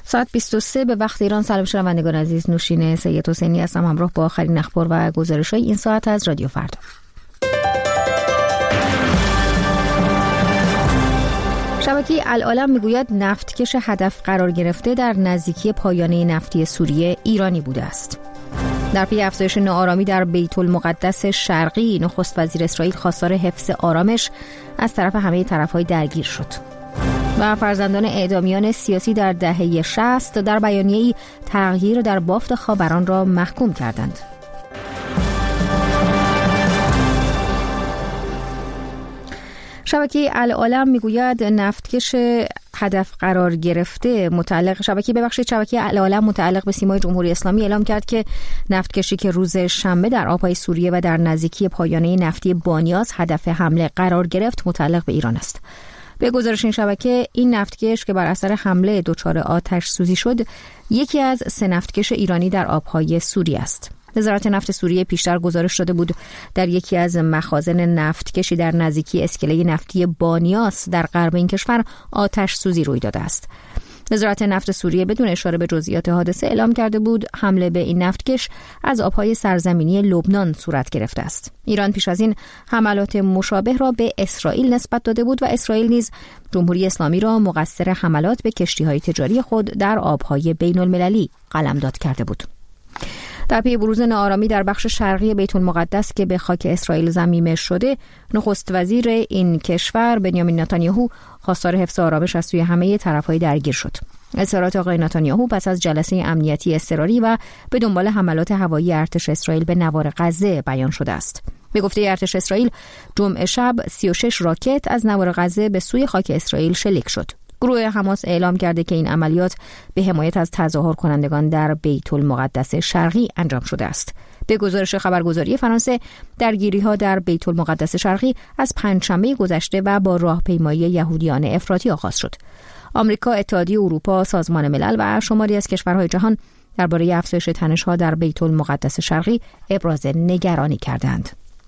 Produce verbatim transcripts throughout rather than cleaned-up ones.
ساعت بیست و سه به وقت ایران. سلام شنوندگان عزیز، نوشین سید حسینی هستم همراه با آخرین اخبار و گزارش‌های این ساعت از رادیو فردا. شبکه العالم میگوید نفتکش هدف قرار گرفته در نزدیکی پایانه نفتی سوریه ایرانی بوده است. در پی افزایش ناآرامی در بیت المقدس شرقی، نخست وزیر اسرائیل خواستار حفظ آرامش از طرف همه طرف‌های درگیر شد. و فرزندان اعدامیان سیاسی در دهه شصت در بیانیه‌ای تغییر در بافت خاوران را محکوم کردند. شبکه العالم میگوید نفتکش هدف قرار گرفته متعلق شبکه ببخشید شبکه العالم متعلق به سیمای جمهوری اسلامی اعلام کرد که نفتکشی که روز شنبه در آبهای سوریه و در نزدیکی پایانه نفتی بانیاس هدف حمله قرار گرفت متعلق به ایران است. به گزارش این شبکه، این نفتکش که بر اثر حمله دچار آتش سوزی شد، یکی از سه نفتکش ایرانی در آبهای سوریه است. وزارت نفت سوریه پیشتر گزارش داده بود در یکی از مخازن نفتکشی در نزدیکی اسکله نفتی بانیاس در غرب این کشور آتش سوزی روی داده است. وزارت نفت سوریه بدون اشاره به جزئیات حادثه اعلام کرده بود حمله به این نفتکش از آبهای سرزمینی لبنان صورت گرفته است. ایران پیش از این حملات مشابه را به اسرائیل نسبت داده بود و اسرائیل نیز جمهوری اسلامی را مقصر حملات به کشتی‌های تجاری خود در آبهای بین‌المللی قلمداد کرده بود. در پی بروز ناآرامی در بخش شرقی بیت المقدس که به خاک اسرائیل ضمیمه شده، نخست وزیر این کشور بنیامین نتانیاهو خواستار حفظ آرامش از سوی همه طرف‌های درگیر شد. اظهارات آقای نتانیاهو پس از جلسه امنیتی اضطراری و به دنبال حملات هوایی ارتش اسرائیل به نوار غزه بیان شده است. به گفته ارتش اسرائیل، جمعه شب سی و شش راکت از نوار غزه به سوی خاک اسرائیل شلیک شد. گروه حماس اعلام کرده که این عملیات به حمایت از تظاهر کنندگان در بیت المقدس شرقی انجام شده است. به گزارش خبرگزاری فرانسه، درگیری‌ها در بیت المقدس شرقی از پنجشنبه گذشته و با راهپیمایی یهودیان افراطی آغاز شد. آمریکا، اتحادیه اروپا، سازمان ملل و شماری از کشورهای جهان درباره افزایش تنش‌ها در بیت المقدس شرقی ابراز نگرانی کردند.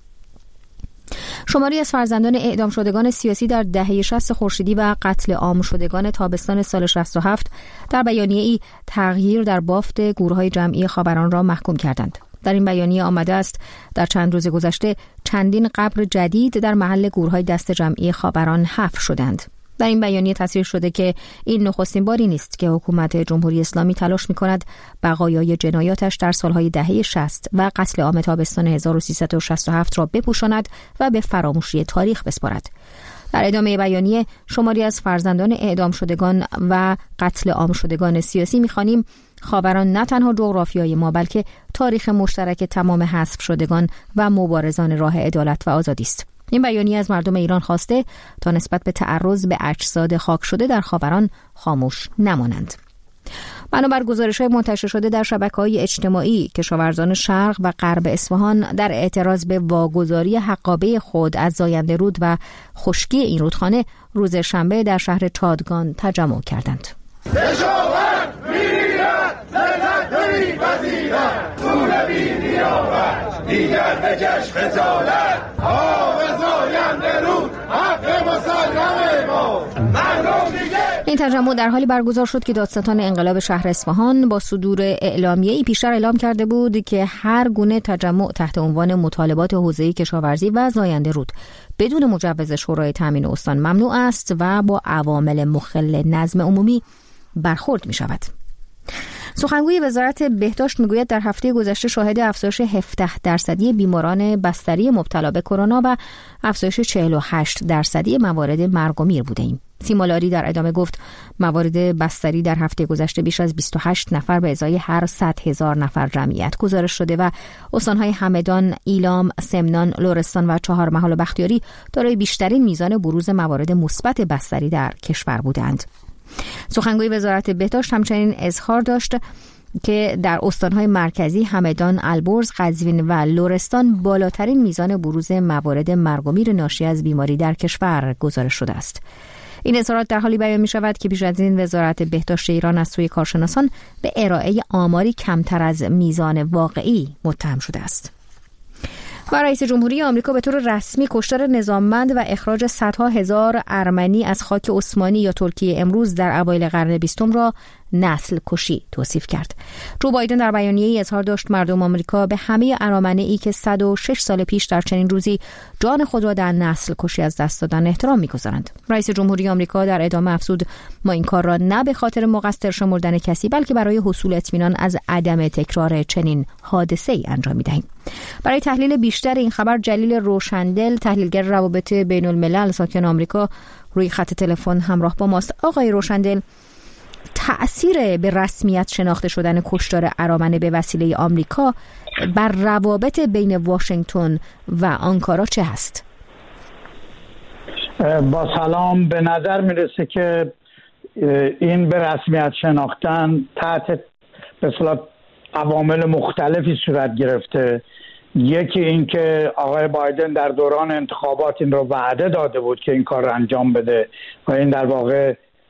شماری از فرزندان اعدام شدگان سیاسی در دهه شصت خورشیدی و قتل عام شدگان تابستان سال شصت و هفت در بیانیه‌ای تغییر در بافت گورهای جمعی خاوران را محکوم کردند. در این بیانیه آمده است در چند روز گذشته چندین قبر جدید در محل گورهای دست جمعی خاوران حفر شدند. در این بیانیه تصریح شده که این نخستین باری نیست که حکومت جمهوری اسلامی تلاش می‌کند بقایای جنایاتش در سالهای دهه شصت و قتل عام تابستان هزار و سیصد و شصت و هفت را بپوشاند و به فراموشی تاریخ بسپارد. در ادامه بیانیه شماری از فرزندان اعدام شدگان و قتل عام شدگان سیاسی می‌خوانیم خاوران نه تنها جغرافیای ما بلکه تاریخ مشترک تمام حذف شدگان و مبارزان راه عدالت و آزادی است. این بیانیه از مردم ایران خواسته تا نسبت به تعرض به اجساد خاک شده در خاوران خاموش نمانند. بنابر گزارش‌های منتشر شده در شبکه‌های اجتماعی، کشاورزان شرق و غرب اصفهان در اعتراض به واگذاری حقابه خود از زاینده رود و خشکی این رودخانه روز شنبه در شهر چادگان تجمع کردند. دیگر به جشن خجالت آب زاینده رود حق مسلم ما مردم دیگه. این تجمع در حالی برگزار شد که دادستان انقلاب شهر اصفهان با صدور اعلامیه‌ای پیشتر اعلام کرده بود که هر گونه تجمع تحت عنوان مطالبات حوزه کشاورزی و زاینده رود بدون مجوز شورای تامین استان ممنوع است و با عوامل مخل نظم عمومی برخورد می شود. سخنگوی وزارت بهداشت میگوید در هفته گذشته شاهد افزایش هفده درصدی بیماران بستری مبتلا به کرونا و افزایش چهل و هشت درصدی موارد مرگ و میر بودیم. سیما لاری در ادامه گفت موارد بستری در هفته گذشته بیش از بیست و هشت نفر به ازای هر صد هزار نفر جمعیت گزارش شده و استانهای همدان، ایلام، سمنان، لرستان و چهارمحال و بختیاری دارای بیشترین میزان بروز موارد مثبت بستری در کشور بودند. سخنگوی وزارت بهداشت همچنین اظهار داشت که در استانهای مرکزی همدان، البرز، قزوین و لرستان بالاترین میزان بروز موارد مرگ و میر ناشی از بیماری در کشور گزارش شده است. این اظهارات در حالی بیان می شود که پیش از این وزارت بهداشت ایران از سوی کارشناسان به ارائه آماری کمتر از میزان واقعی متهم شده است. و رئیس جمهوری آمریکا به طور رسمی کشتار نظاممند و اخراج صدها هزار ارمنی از خاک عثمانی یا ترکیه امروز در اوایل قرن بیستم را نسل کشی توصیف کرد. جو بایدن در بیانیه‌ای اظهار داشت مردم آمریکا به همه ارامنه‌ای که صد و شش سال پیش در چنین روزی جان خود را در نسل کشی از دست دادن احترام می‌گذارند. رئیس جمهوری آمریکا در ادامه افزود ما این کار را نه به خاطر مقصر شمردن کسی بلکه برای حصول اطمینان از عدم تکرار چنین حادثه‌ای انجام می‌دهیم. برای تحلیل بیشتر این خبر جلیل روشندل، تحلیلگر روابط بین الملل ساکن آمریکا، روی خط تلفن همراه با ماست. آقای روشندل، تأثیر به رسمیت شناخته شدن کشتار ارامنه به وسیله آمریکا بر روابط بین واشنگتن و آنکارا چه هست؟ با سلام، به نظر میرسه که این به رسمیت شناختن تحت به اصطلاح عوامل مختلفی صورت گرفته. یکی این که آقای بایدن در دوران انتخابات این رو وعده داده بود که این کار رو انجام بده و این در واقع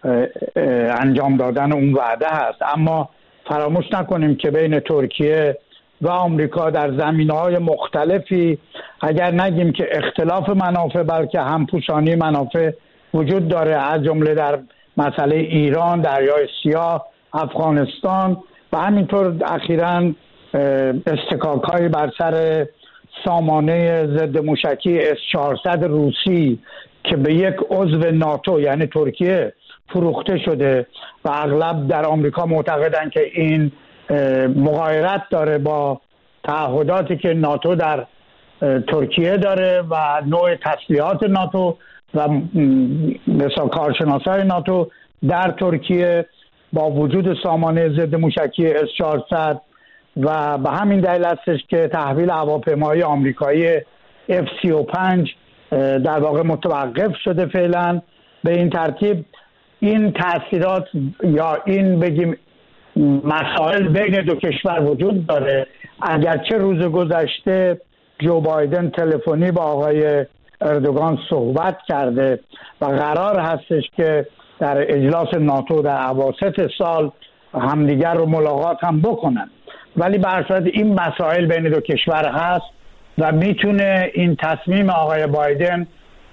انجام دادن اون وعده هست. اما فراموش نکنیم که بین ترکیه و آمریکا در زمینه‌های مختلفی، اگر نگیم که اختلاف منافع بلکه همپوشانی منافع وجود داره، از جمله در مسئله ایران، دریای سیاه، افغانستان و همینطور اخیراً استکاک‌های بر سر سامانه ضد موشکی اس چهارصد روسی که به یک عضو ناتو یعنی ترکیه فروخته شده و اغلب در آمریکا معتقدند که این مغایرت داره با تعهداتی که ناتو در ترکیه داره و نوع تسلیحات ناتو و مثلا کارشناسای ناتو در ترکیه با وجود سامانه ضد موشکی اس چهارصد و به همین دلیل هستش که تحویل هواپیمای آمریکایی اف سی و پنج در واقع متوقف شده فعلا. به این ترتیب این تأثیرات یا این بگیم مسائل بین دو کشور وجود داره. اگرچه روز گذشته جو بایدن تلفنی با آقای اردوغان صحبت کرده و قرار هستش که در اجلاس ناتو در اواسط سال همدیگر رو ملاقات هم بکنن، ولی به هر صورت این مسائل بین دو کشور هست و میتونه این تصمیم آقای بایدن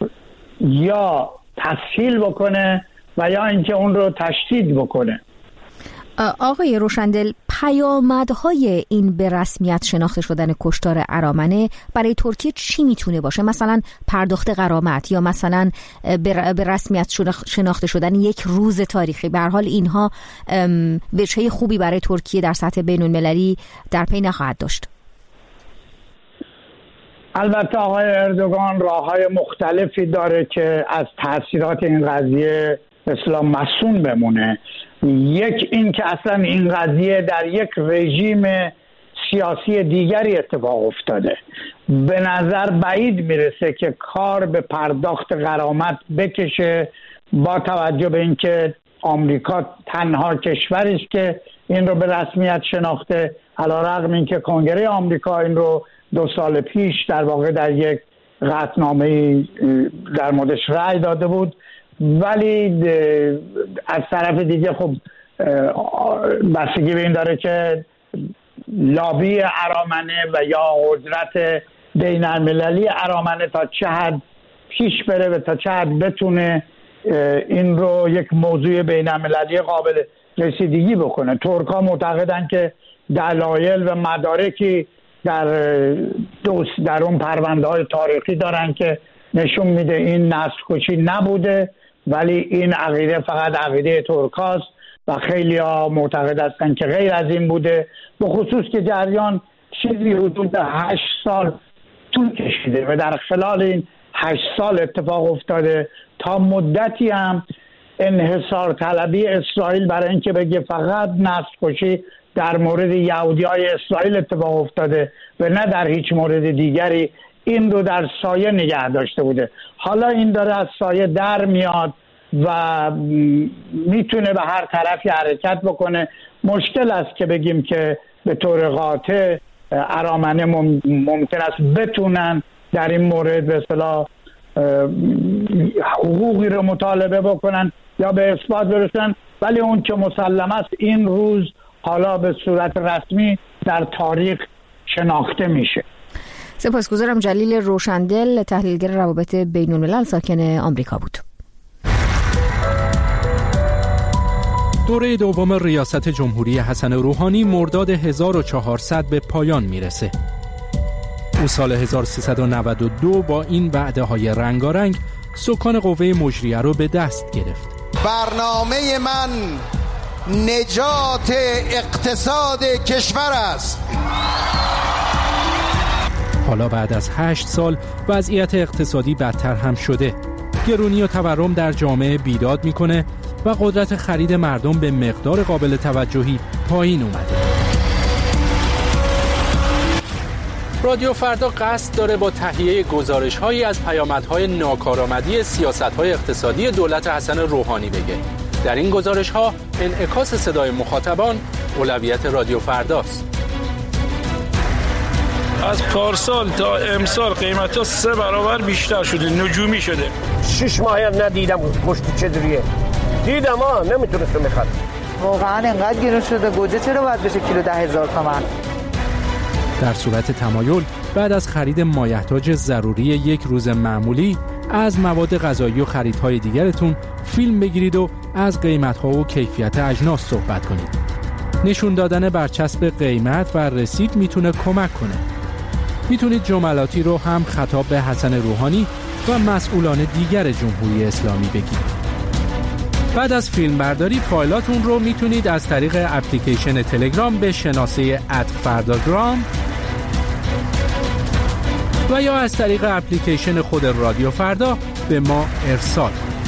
یا تسهیل بکنه و یا اینکه اون رو تشدید بکنه. آقای روشندل، پیامدهای این به رسمیت شناخته شدن کشتار ارامنه برای ترکیه چی میتونه باشه؟ مثلا پرداخت غرامت یا مثلا به رسمیت شناخته شدن یک روز تاریخی. به هر حال اینها وجهه خوبی برای ترکیه در سطح بین المللی در پی نخواهد داشت. البته آقای اردوغان راههای مختلفی داره که از تاثیرات این قضیه اصلا مسئول بمونه. یک این که اصلا این قضیه در یک رژیم سیاسی دیگری اتفاق افتاده. به نظر بعید میرسه که کار به پرداخت غرامت بکشه، با توجه به اینکه آمریکا تنها کشوری است که این رو به رسمیت شناخته، علیرغم اینکه کنگره آمریکا این رو دو سال پیش در واقع در یک قطعنامه‌ای در موردش رأی داده بود. ولی از طرف دیگه خب بستگی به این داره که لابی ارامنه و یا قدرت بین المللی ارامنه تا چه حد پیش بره و تا چه حد بتونه این رو یک موضوع بین المللی قابل رسیدگی بکنه. ترک‌ها معتقدن که دلایل و مدارکی در دوست در اون پرونده‌های تاریخی دارن که نشون میده این نسل کشی نبوده، ولی این عقیده فقط عقیده ترکاست و خیلی ها معتقد هستن که غیر از این بوده، به خصوص که جریان چیزی حدود هشت سال طول کشیده و در خلال این هشت سال اتفاق افتاده. تا مدتی هم انحصار طلبی اسرائیل برای اینکه بگه فقط نسل کشی در مورد یهودیای اسرائیل اتفاق افتاده و نه در هیچ مورد دیگری، این رو در سایه نگه داشته بوده. حالا این داره از سایه در میاد و میتونه به هر طرفی حرکت بکنه. مشکل است که بگیم که به طور قاطع ارامنه ممکن است بتونن در این مورد به اصطلاح حقوقی رو مطالبه بکنن یا به اثبات برسن، ولی اون که مسلم است این روز حالا به صورت رسمی در تاریخ شناخته میشه. سپاسگزارم. جلیل روشندل، تحلیلگر روابط بین الملل ساکن آمریکا بود. دوره دوم ریاست جمهوری حسن روحانی مرداد هزار و چهارصد به پایان میرسه. او سال هزار و سیصد و نود و دو با این وعده های رنگارنگ سکان قوه مجریه رو به دست گرفت. برنامه من نجات اقتصاد کشور است. حالا بعد از هشت سال وضعیت اقتصادی بدتر هم شده. گرونی و تورم در جامعه بیداد میکنه و قدرت خرید مردم به مقدار قابل توجهی پایین اومده. رادیو فردا قصد داره با تهیه گزارش‌هایی از پیامدهای ناکارآمدی سیاست‌های اقتصادی دولت حسن روحانی بگه. در این گزارش‌ها انعکاس صدای مخاطبان اولویت رادیو فرداست. از پارسال تا امسال قیمت‌ها سه برابر بیشتر شده، نجومی شده. شش ماه ندیدم گوشت چجوریه. دیدم ها نمیتونستم بخرم. واقعا انقدر گرون شده گوجه چرا باید بشه کیلو ده هزار تومان؟ در صورت تمایل بعد از خرید مایحتاج ضروری یک روز معمولی از مواد غذایی و خریدهای دیگرتون فیلم بگیرید و از قیمت‌ها و کیفیت اجناس صحبت کنید. نشون دادن برچسب قیمت و رسید میتونه کمک کنه. میتونید جملاتی رو هم خطاب به حسن روحانی و مسئولان دیگر جمهوری اسلامی بگید. بعد از فیلم برداری فایلاتون رو میتونید از طریق اپلیکیشن تلگرام به شناسه ات فرداگرام و یا از طریق اپلیکیشن خود رادیو فردا به ما ارسال.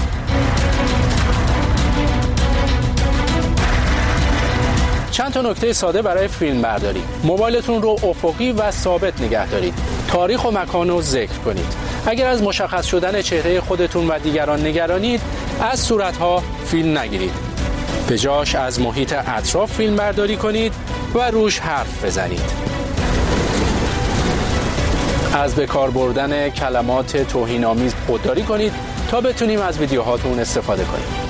چند تا نکته ساده برای فیلم برداری. موبایلتون رو افقی و ثابت نگه دارید. تاریخ و مکان رو ذکر کنید. اگر از مشخص شدن چهره خودتون و دیگران نگرانید، از صورتها فیلم نگیرید. به جاش از محیط اطراف فیلم برداری کنید و روش حرف بزنید. از به کار بردن کلمات توهین‌آمیز خودداری کنید تا بتونیم از ویدیوهاتون استفاده کنیم.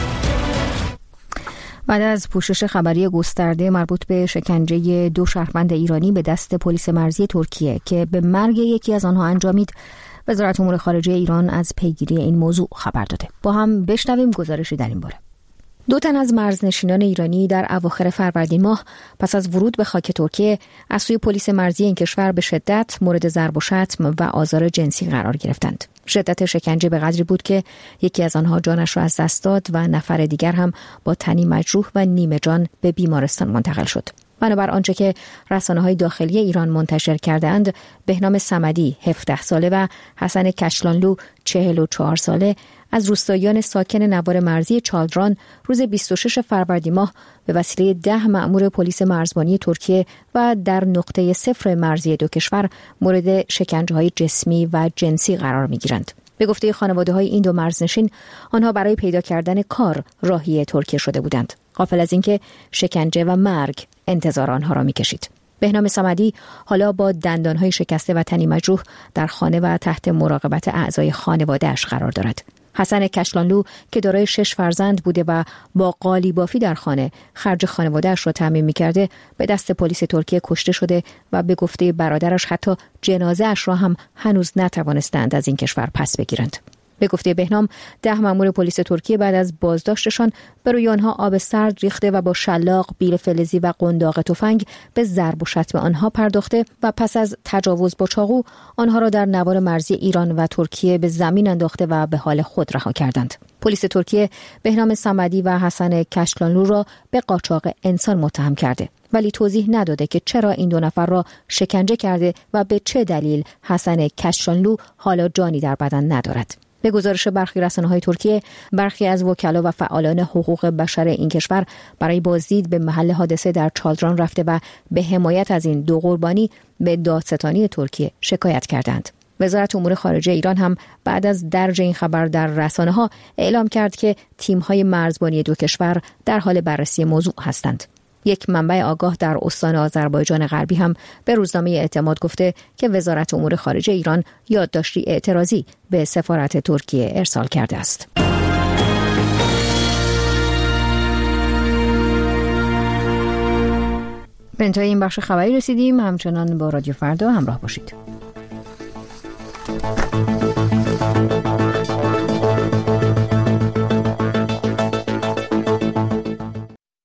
بعد از پوشش خبری گسترده مربوط به شکنجه دو شهروند ایرانی به دست پلیس مرزی ترکیه که به مرگ یکی از آنها انجامید، وزارت امور خارجه ایران از پیگیری این موضوع خبر داده. با هم بشنویم گزارشی در این باره. دو تن از مرزنشینان ایرانی در اواخر فروردین ماه پس از ورود به خاک ترکیه از سوی پلیس مرزی این کشور به شدت مورد ضرب و شتم و آزار جنسی قرار گرفتند. شدت شکنجه به قدری بود که یکی از آنها جانش را از دست داد و نفر دیگر هم با تنی مجروح و نیمه جان به بیمارستان منتقل شد. بنابر آنچه که رسانه‌های داخلی ایران منتشر کرده‌اند، بهنام صمدی هفده ساله و حسن کشلانلو چهل و چهار ساله از روستاییان ساکن نوار مرزی چالدران روز بیست و ششم فروردین ماه به وسیله ده مأمور پلیس مرزبانی ترکیه و در نقطه صفر مرزی دو کشور مورد شکنجه‌های جسمی و جنسی قرار می‌گیرند. به گفته خانواده‌های این دو مرزنشین، آنها برای پیدا کردن کار راهی ترکیه شده بودند، غافل از اینکه شکنجه و مرگ انتظار آنها را می‌کشید. بهنام صمدی حالا با دندان‌های شکسته و تنی مجروح در خانه و تحت مراقبت اعضای خانواده‌اش قرار دارد. حسن کشلانلو که دارای شش فرزند بوده و با قالیبافی در خانه خرج خانواده‌اش را تامین می‌کرده، به دست پلیس ترکیه کشته شده و به گفته برادرش حتی جنازه‌اش را هم هنوز نتوانستند از این کشور پس بگیرند. به گفته بهنام، ده مأمور پلیس ترکیه بعد از بازداشتشان بر روی آنها آب سرد ریخته و با شلاق، بیل فلزی و قنداق تفنگ به ضرب و شتم آنها پرداخته و پس از تجاوز با چاقو آنها را در نوار مرزی ایران و ترکیه به زمین انداخته و به حال خود رها کردند. پلیس ترکیه بهنام صمدی و حسن کشلانلو را به قاچاق انسان متهم کرده، ولی توضیح نداده که چرا این دو نفر را شکنجه کرده و به چه دلیل حسن کشلانلو حالا جانی در بدن ندارد. به گزارش برخی رسانه‌های ترکیه، برخی از وکلا و فعالان حقوق بشر این کشور برای بازدید به محل حادثه در چالدران رفته و به حمایت از این دو قربانی به دادستانی ترکیه شکایت کردند. وزارت امور خارجه ایران هم بعد از درج این خبر در رسانه‌ها اعلام کرد که تیم‌های مرزبانی دو کشور در حال بررسی موضوع هستند. یک منبع آگاه در استان آذربایجان غربی هم به روزنامه اعتماد گفته که وزارت امور خارجه ایران یادداشتی اعتراضی به سفارت ترکیه ارسال کرده است. به انتهای این بخش خبری رسیدیم. همچنان با رادیو فردا همراه باشید.